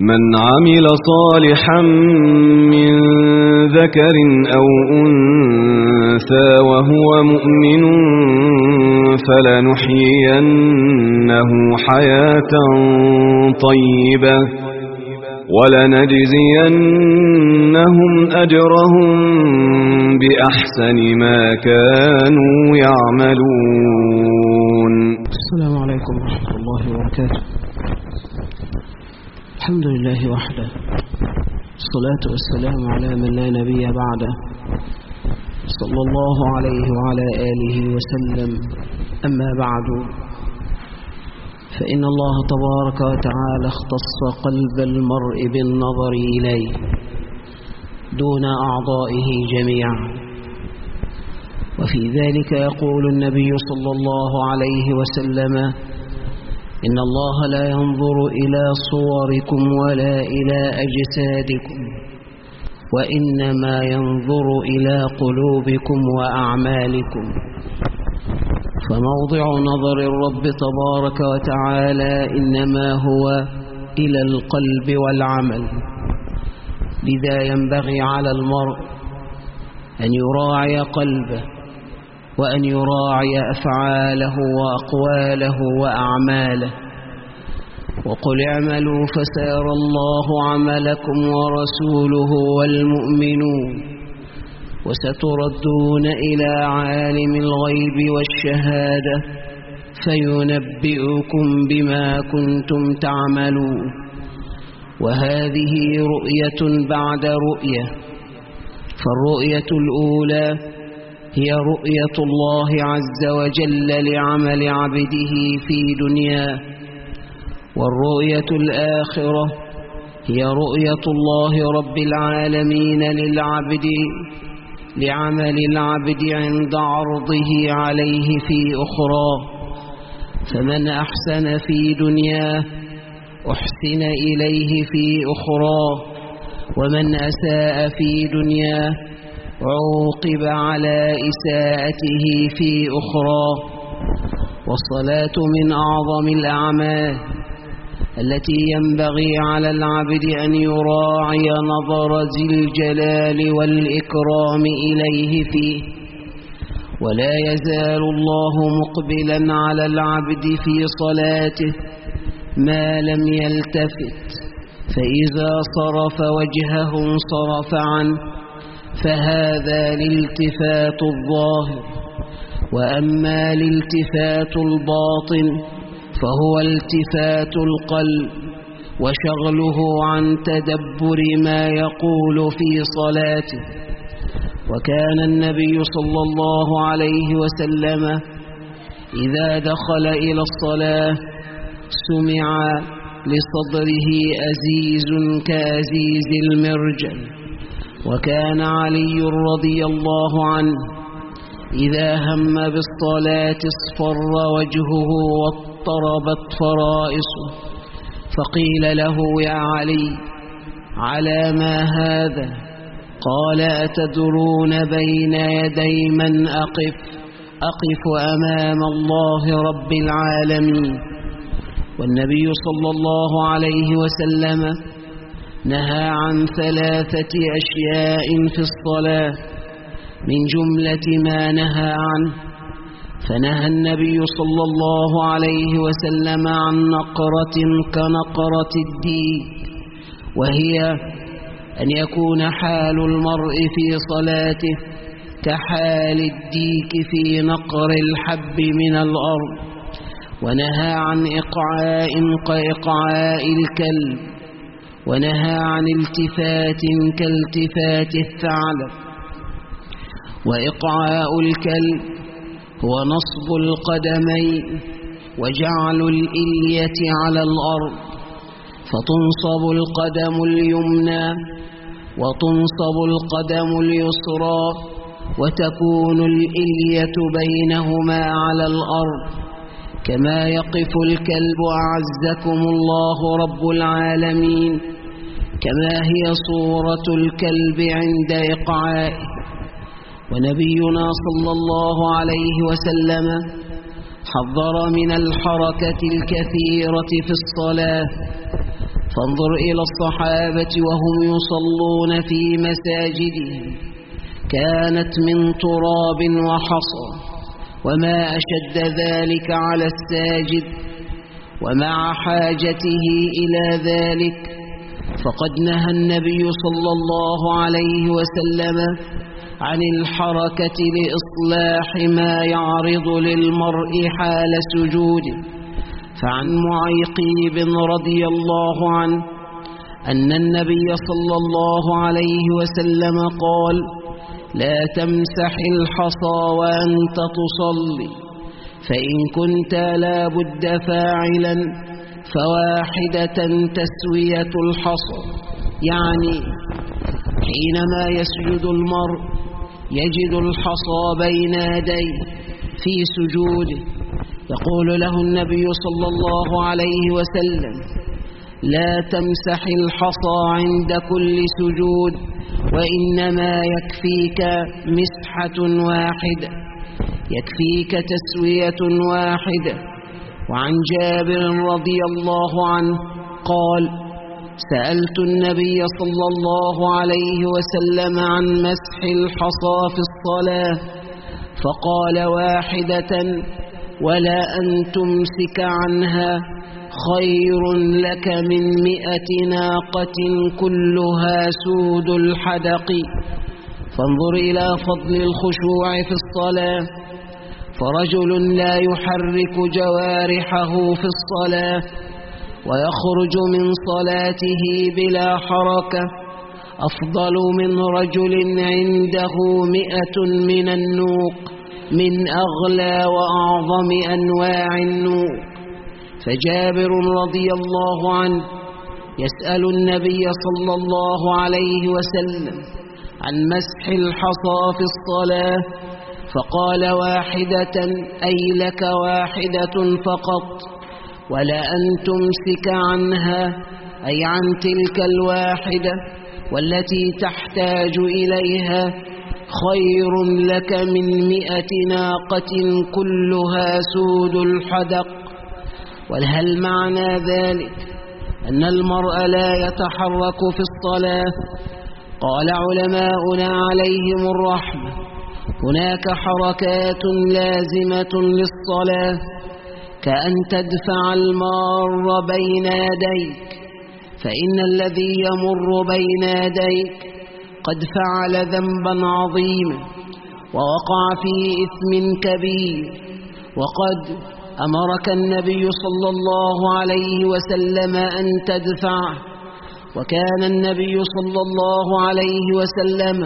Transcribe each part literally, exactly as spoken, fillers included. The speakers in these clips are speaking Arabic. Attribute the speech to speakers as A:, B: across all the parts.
A: من عمل صالحا من ذكر أو أنثى وهو مؤمن فلنحيينه حياة طيبة ولنجزينهم أجرهم بأحسن ما كانوا يعملون.
B: السلام عليكم ورحمة الله وبركاته. الحمد لله وحده، الصلاة والسلام على من لا نبي بعده، صلى الله عليه وعلى آله وسلم. أما بعد، فإن الله تبارك وتعالى اختص قلب المرء بالنظر إليه دون أعضائه جميعا، وفي ذلك يقول النبي صلى الله عليه وسلم: إن الله لا ينظر إلى صوركم ولا إلى أجسادكم، وإنما ينظر إلى قلوبكم وأعمالكم. فموضع نظر الرب تبارك وتعالى إنما هو إلى القلب والعمل. لذا ينبغي على المرء أن يراعي قلبه وأن يراعي أفعاله وأقواله وأعماله. وقل اعملوا فسيرى الله عملكم ورسوله والمؤمنون وستردون إلى عالم الغيب والشهادة فينبئكم بما كنتم تعملون. وهذه رؤية بعد رؤية، فالرؤية الأولى هي رؤية الله عز وجل لعمل عبده في دنياه، والرؤية الآخرة هي رؤية الله رب العالمين للعبد لعمل العبد عند عرضه عليه في أخرى. فمن أحسن في دنياه أحسن إليه في أخرى، ومن أساء في دنياه عوقب على إساءته في أخرى. والصلاة من أعظم الأعمال التي ينبغي على العبد أن يراعي نظر ذي الجلال والإكرام إليه فيه. ولا يزال الله مقبلا على العبد في صلاته ما لم يلتفت، فإذا صرف وجهه انصرف عنه، فهذا الالتفات الظاهر. وأما الالتفات الباطن فهو التفات القلب وشغله عن تدبر ما يقول في صلاته. وكان النبي صلى الله عليه وسلم إذا دخل إلى الصلاة سمع لصدره أزيز كأزيز المرجل. وكان علي رضي الله عنه إذا هم بالصلاة اصفر وجهه واضطربت فرائصه، فقيل له: يا علي، على ما هذا؟ قال: أتدرون بين يدي من أقف؟ أقف أمام الله رب العالمين. والنبي صلى الله عليه وسلم نهى عن ثلاثة أشياء في الصلاة من جملة ما نهى عنه. فنهى النبي صلى الله عليه وسلم عن نقرة كنقرة الديك، وهي أن يكون حال المرء في صلاته كحال الديك في نقر الحب من الأرض. ونهى عن إقعاء كإقعاء الكلب، ونهى عن التفات كالتفات الثعلب. وإقعاء الكلب هو نصب القدمين وجعل الإلية على الأرض، فتنصب القدم اليمنى وتنصب القدم اليسرى، وتكون الإلية بينهما على الأرض، كما يقف الكلب أعزكم الله رب العالمين، كما هي صورة الكلب عند إقعائه. ونبينا صلى الله عليه وسلم حذر من الحركة الكثيرة في الصلاة، فانظر إلى الصحابة وهم يصلون في مساجدهم كانت من تراب وحصى، وما أشد ذلك على الساجد، ومع حاجته إلى ذلك فقد نهى النبي صلى الله عليه وسلم عن الحركة لإصلاح ما يعرض للمرء حال سجوده. فعن معيقيب رضي الله عنه أن النبي صلى الله عليه وسلم قال: لا تمسح الحصى وأنت تصلي، فإن كنت لا بد فاعلا فواحدة تسوية الحصى. يعني حينما يسجد المرء يجد الحصى بين يديه في سجوده، يقول له النبي صلى الله عليه وسلم: لا تمسح الحصى عند كل سجود، وإنما يكفيك مسحة واحدة، يكفيك تسوية واحدة. وعن جابر رضي الله عنه قال: سألت النبي صلى الله عليه وسلم عن مسح الحصى في الصلاة فقال: واحدة، ولا أن تمسك عنها خير لك من مئة ناقة كلها سود الحدق. فانظر إلى فضل الخشوع في الصلاة، فرجل لا يحرك جوارحه في الصلاة ويخرج من صلاته بلا حركة أفضل من رجل عنده مئة من النوق من أغلى وأعظم أنواع النوق. فجابر رضي الله عنه يسأل النبي صلى الله عليه وسلم عن مسح الحصى في الصلاة فقال: واحدة، أي لك واحدة فقط، ولا أن تمسك عنها، أي عن تلك الواحدة والتي تحتاج إليها، خير لك من مئة ناقة كلها سود الحدق. وهل معنى ذلك أن المرء لا يتحرك في الصلاة؟ قال علماؤنا عليهم الرحمة: هناك حركات لازمة للصلاة، كأن تدفع المار بين يديك، فإن الذي يمر بين يديك قد فعل ذنبا عظيما ووقع في إثم كبير، وقد أمرك النبي صلى الله عليه وسلم أن تدفعه. وكان النبي صلى الله عليه وسلم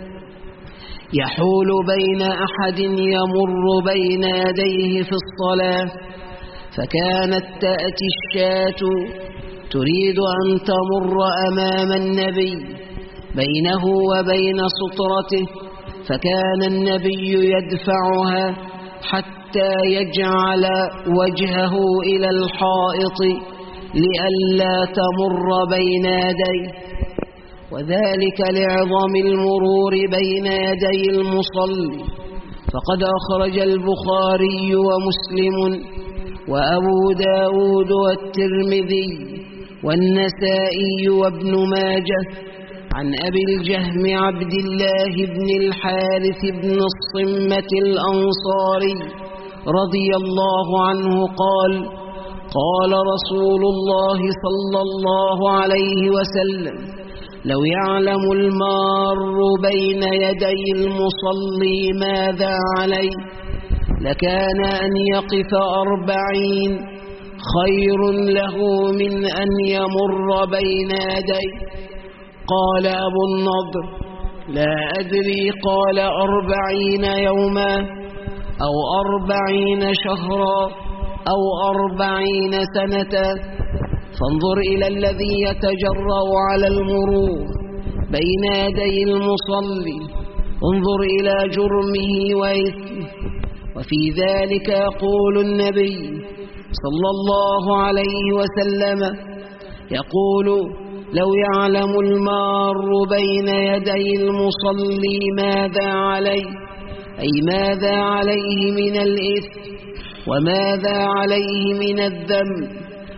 B: يحول بين أحد يمر بين يديه في الصلاة، فكانت تأتي الشاة تريد أن تمر أمام النبي بينه وبين سطرته، فكان النبي يدفعها حتى يجعل وجهه إلى الحائط لئلا تمر بين يديه، وذلك لعظم المرور بين يدي المصلي. فقد أخرج البخاري ومسلم وأبو داود والترمذي والنسائي وابن ماجه عن أبي الجهم عبد الله بن الحارث بن الصمة الأنصاري رضي الله عنه قال: قال رسول الله صلى الله عليه وسلم: لو يعلم المار بين يدي المصلي ماذا عليه لكان أن يقف أربعين خير له من أن يمر بين يديه. قال أبو النضر: لا أدري، قال أربعين يوما أو أربعين شهرا أو أربعين سنة. فانظر إلى الذي يتجرأ على المرور بين يدي المصلي، انظر إلى جرمه وإثمه. وفي ذلك يقول النبي صلى الله عليه وسلم يقول: لو يعلم المار بين يدي المصلي ماذا عليه، أي ماذا عليه من الإثم وماذا عليه من الذنب،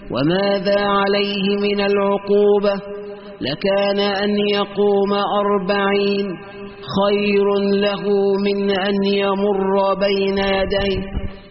B: وماذا عليه من العقوبة؟ لكان أن يقوم أربعين خير له من أن يمر بين يديه.